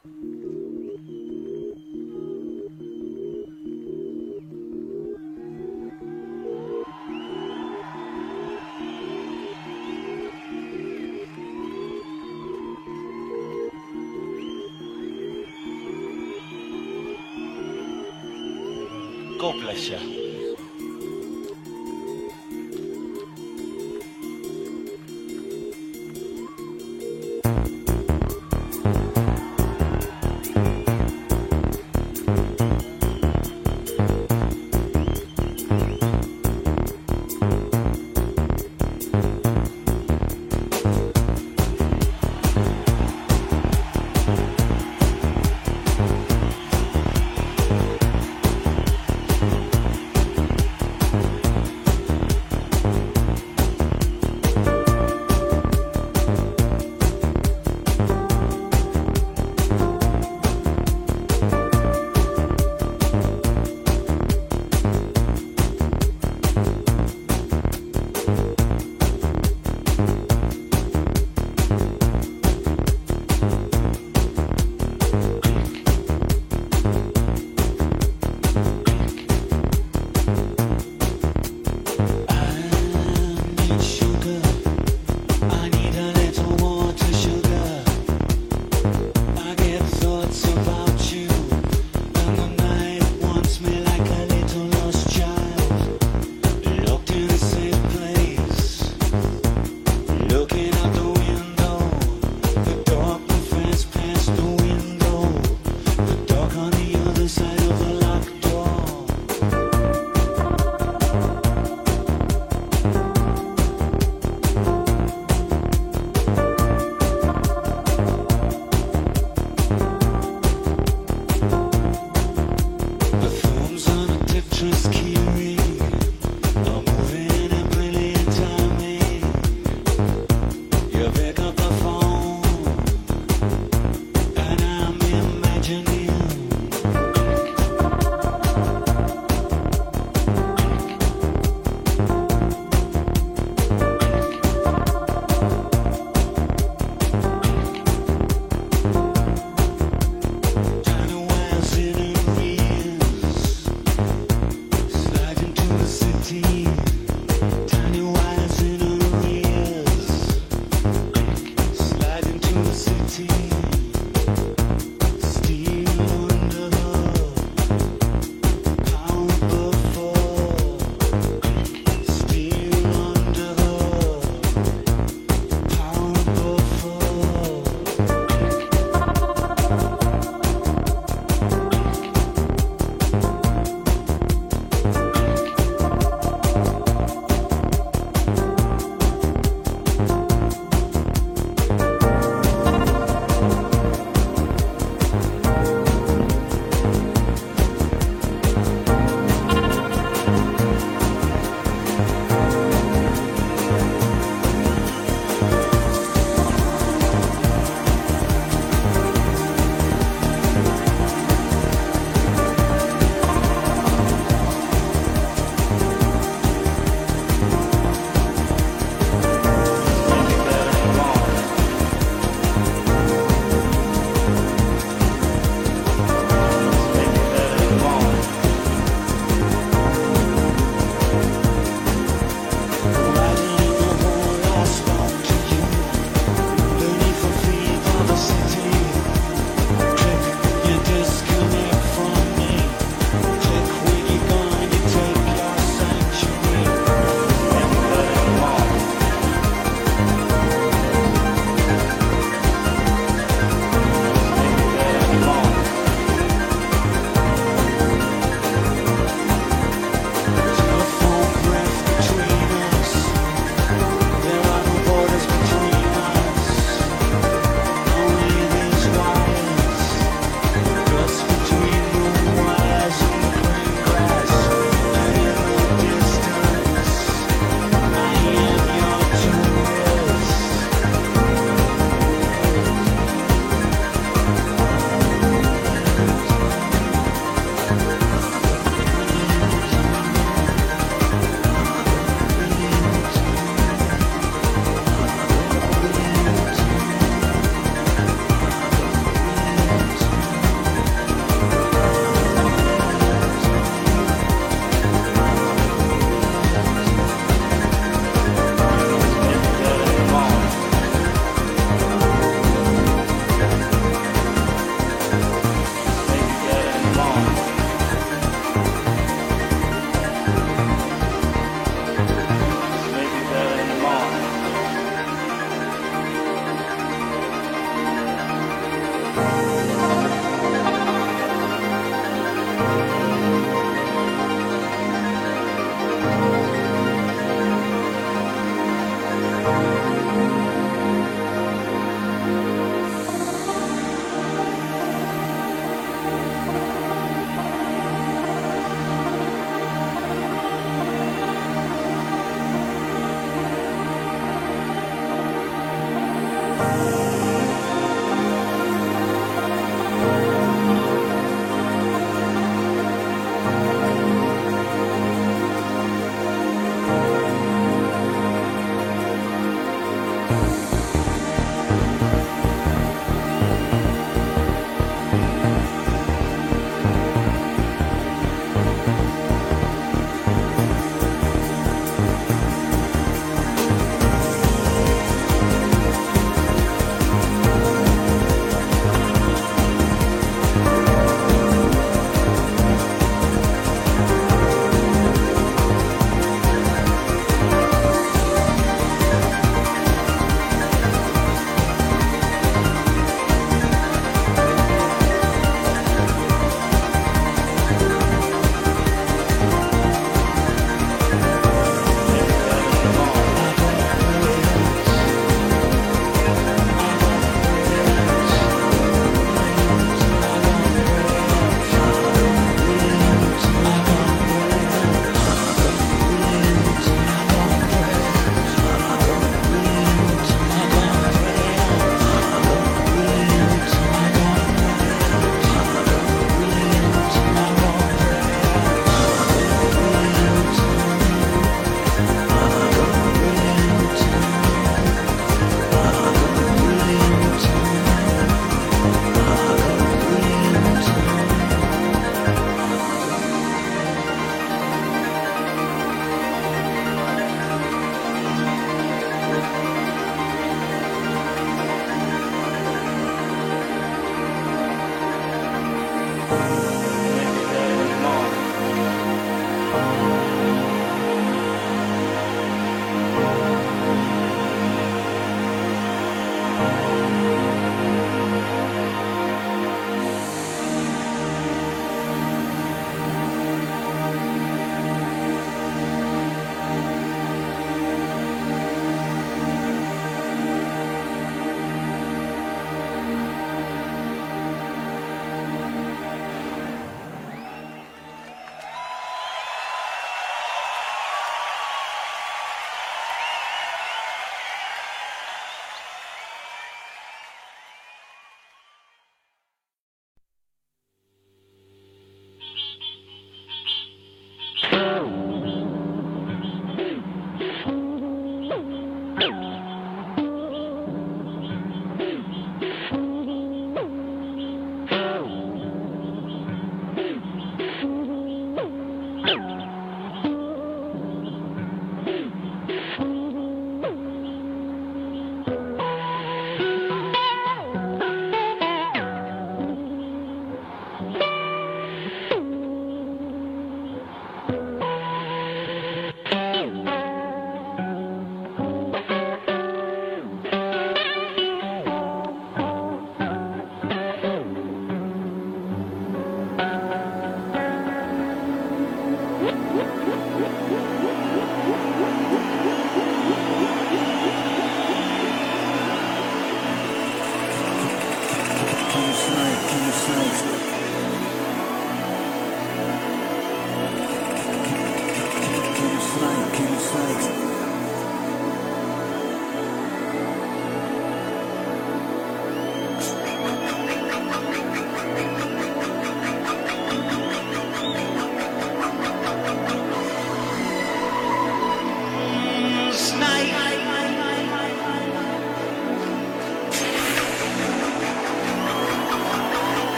God bless you.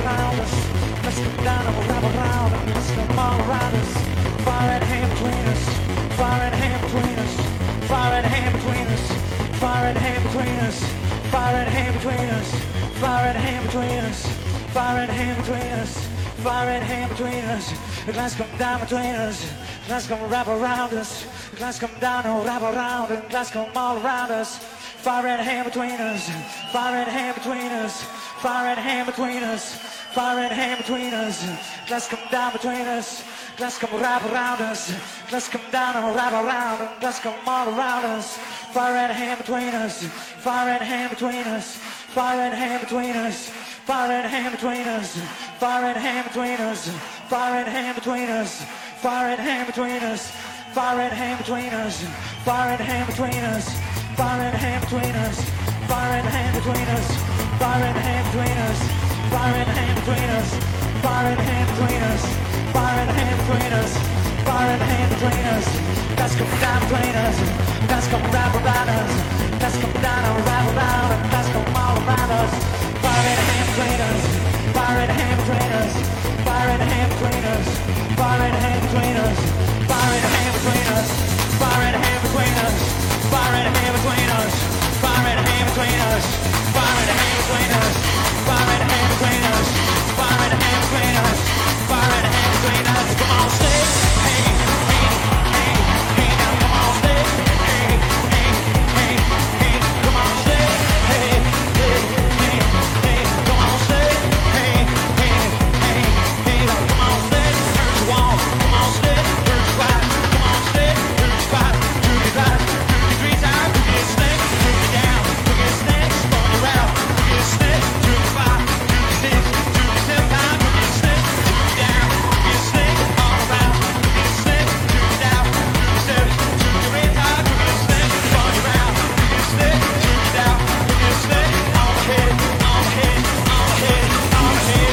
around us. Let's come down and wrap around and let's come all around us. Fire and hand between us. Fire and hand between us. Fire and hand between us. Fire and hand between us. Fire and hand between us. Fire and hand between us. Fire and hand between us. Fire and hand between us. The glass come down between us. The glass come wrap around us. The glass come down and wrap around and the glass come all around us. Fire and hand between us. Fire and hand between us. Fire and hand between us. Fire and hand between us. Glass come down between us. Glass come wrap around us. Glass come down and wrap around and glass come all around us. Fire and hand between us. Fire and hand between us. Fire and hand between us. Fire and hand between us. Fire and hand between us. Fire and hand between us. Fire and hand between us. Fire and hand between us. Fire and hand between us. Fire and hand between us. Fire and hand between us. Fire and hand between us. Fire and hand between us. Fire and hand between us. Fire and hand between us. Fire and hand between us. Let's come down between us. Let's come wrap around us. Let's come down and wrap around and let's come all around us. Fire and hand between us. Fire and hand between us. Fire and hand between us. Fire and hand between us. Fire and hand between us. Fire and hand between us. Fire and hand between us. Fire and hand between us. Fire and hand between us. Fire and hand between us. Fire and hand between us. Fire and hand between us. Come on, stay. Hey, hey, hey, hey. Now come on, stay. Hey, hey, hey, hey. Come on, stay. Hey, hey, hey, hey. Come on, stay. Hey, hey, hey, hey. Now come on, stay. Turn your wall. Come on, stay. Turn your spot. Come on, stay. Turn your spot. Do your right. Do your 3 times. Do your snake. Turn me down. Do your snake. Spun you out. Do your snake. Do your 5. Do your 6. Do your 7 times. Do your snake. Do me down. Do your snake. All around. Do your snake. Do your down. Do your 7. Do your 8 times. Do your snake. Spun you out. Do your snake. Do your down. Do your snake. On the head. On the head. On the head. On the head.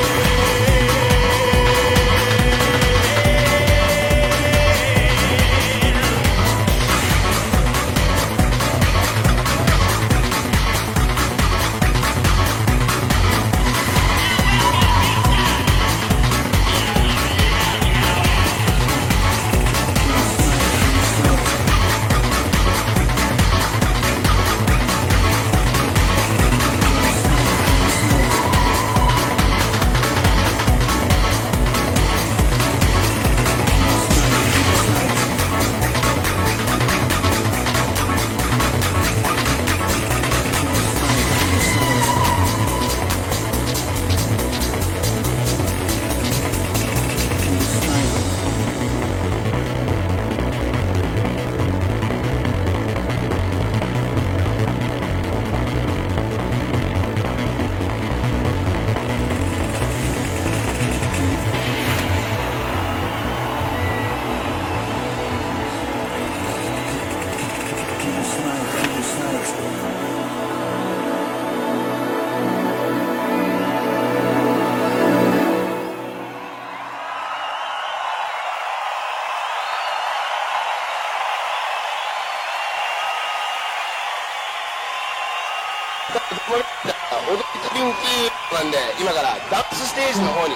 踊りと人気なんで、今からダンスステージの方に。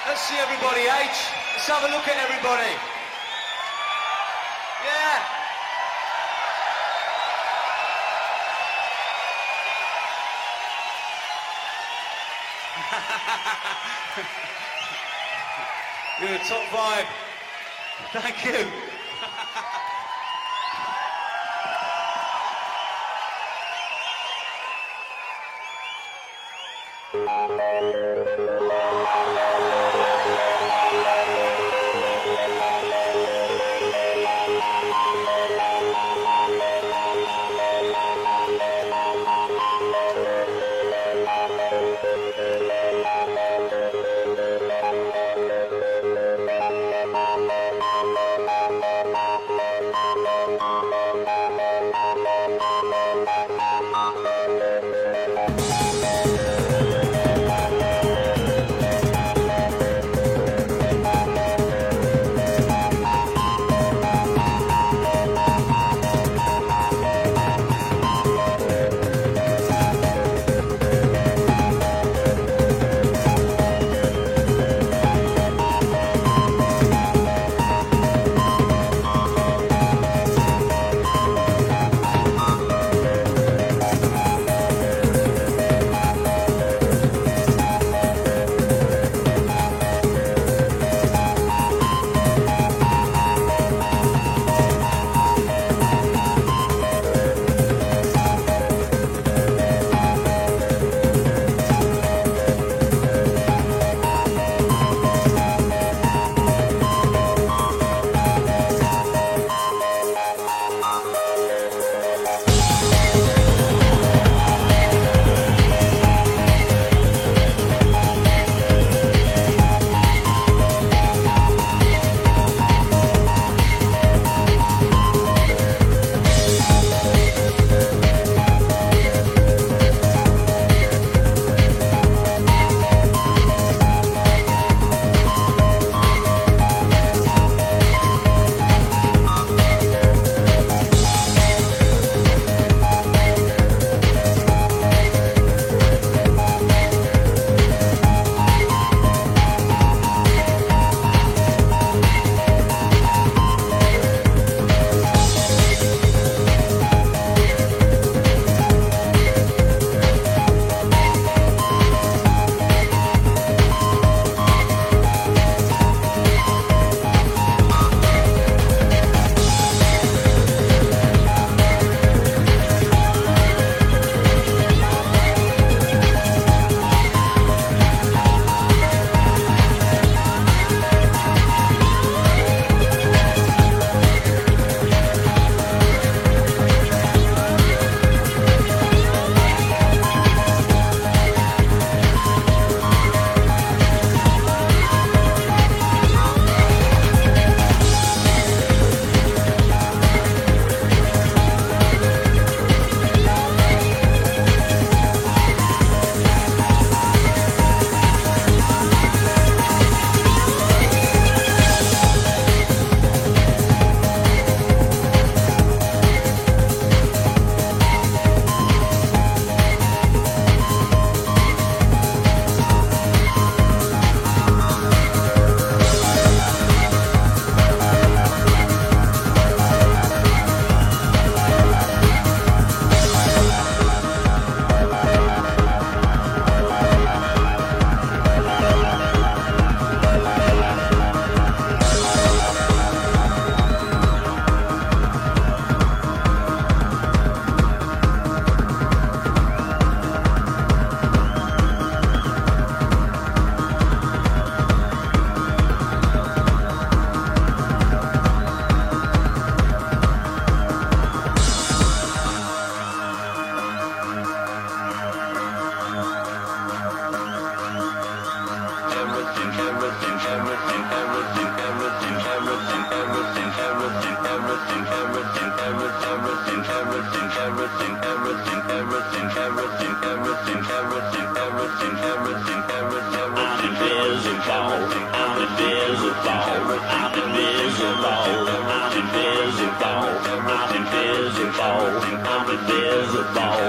Let's see everybody, H. Let's have a look at everybody. Yeah. You're a top vibe. Thank you.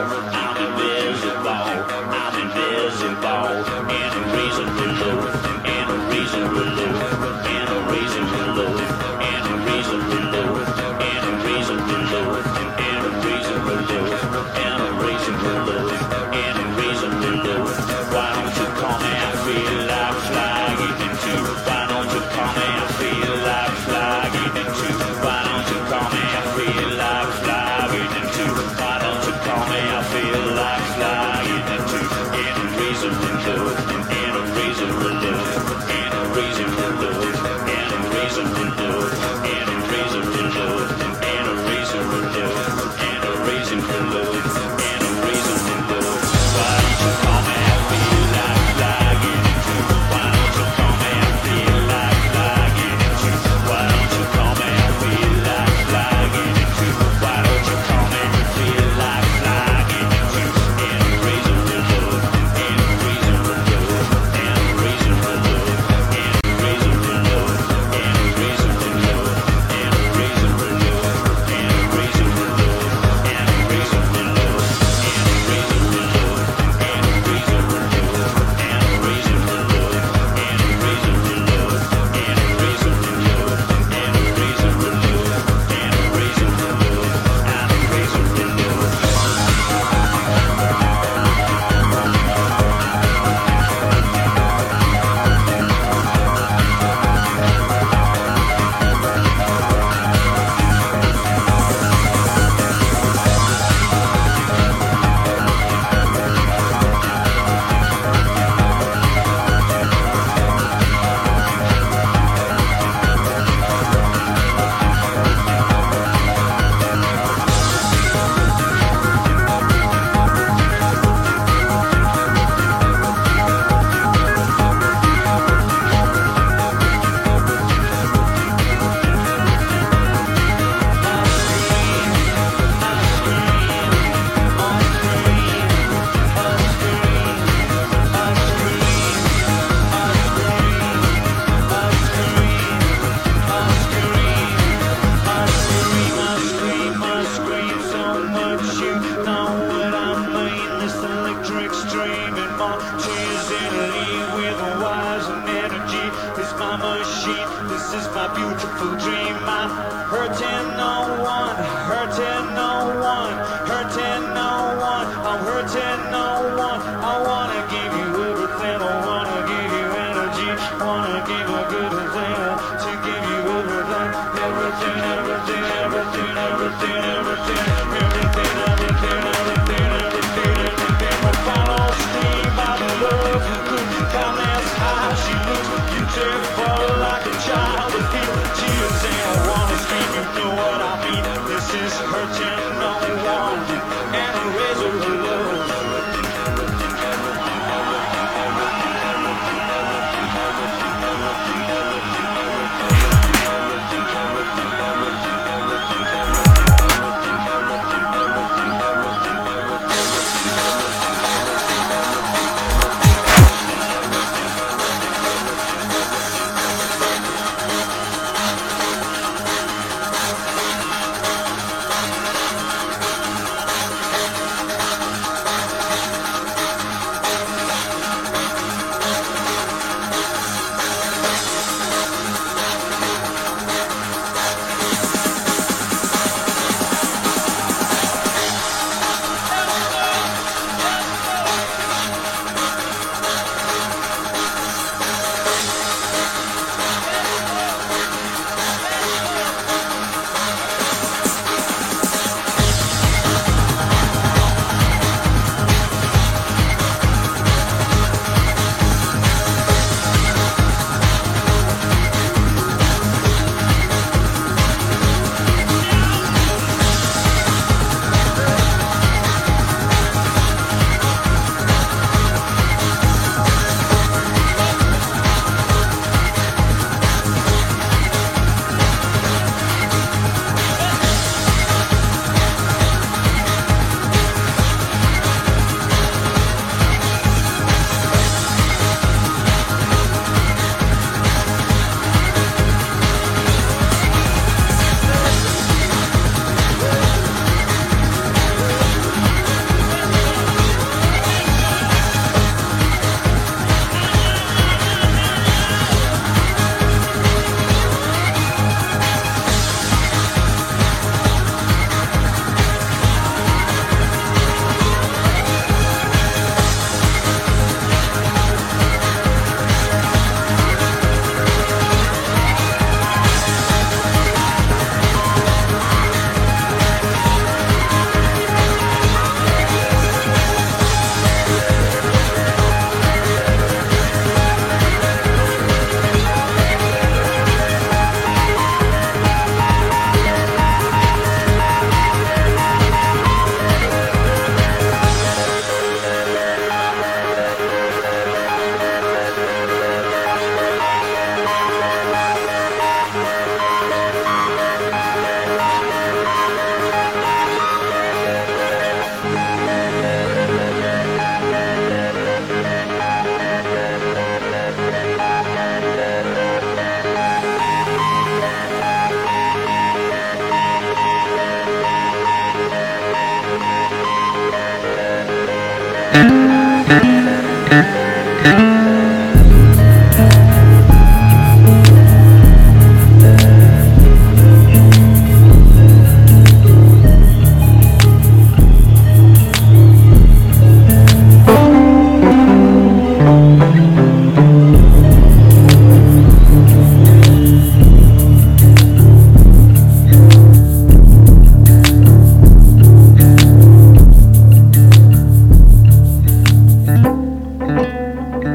I'm invisible, and a reason to lose, and a reason This is my beautiful dream. I'm hurting no one, hurting no one, hurting no one. I'm hurting no one. I wanna give you everything. I wanna give you energy. Wanna give a good thing to give you everything, everything, everything, everything, everything, everything, everything, everything, everything, everything, everything. My final stream, I love you. Couldn't come as high. She looks beautiful like a child with tears. And I wanna scream, you know what I mean. This is hurting no one.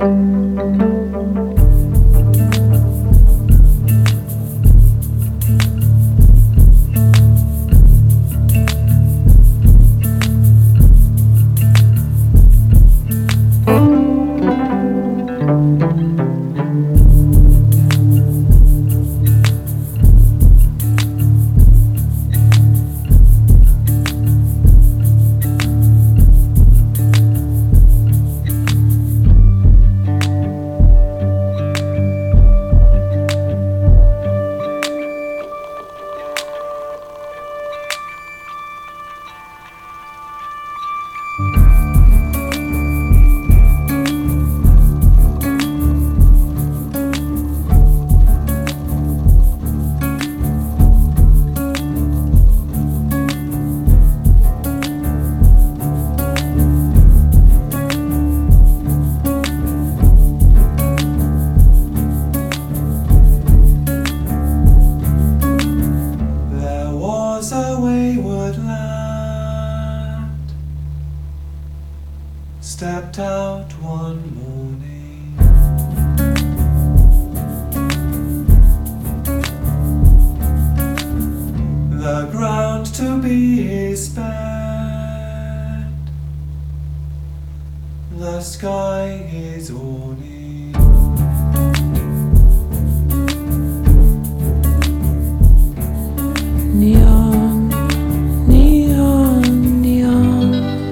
Stepped out one morning, the ground to be his bed, the sky his awning. Neon, neon, neon,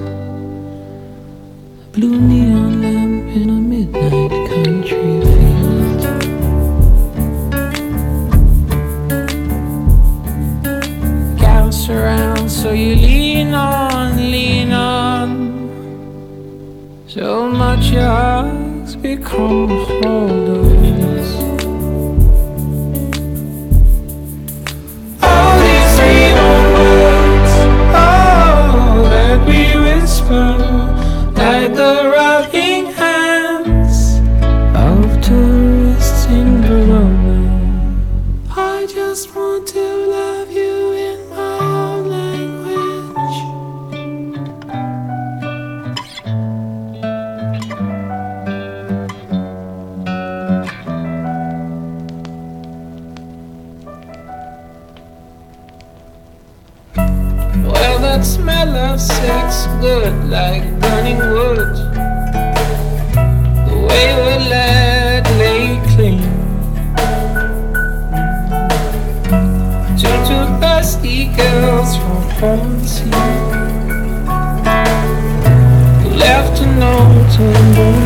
blue neon lamp in a midnight country field. Gas around, so you lean on, lean on. So much your hugs become folders. All these dreaming words, oh, that we whisper, like the rocking hands of tourists in Verona. I just want to love you in my own language. Well, that smell of sex good like burning wood. The wayward lad lay clean to two thirsty girls from Fontaine, who left a note and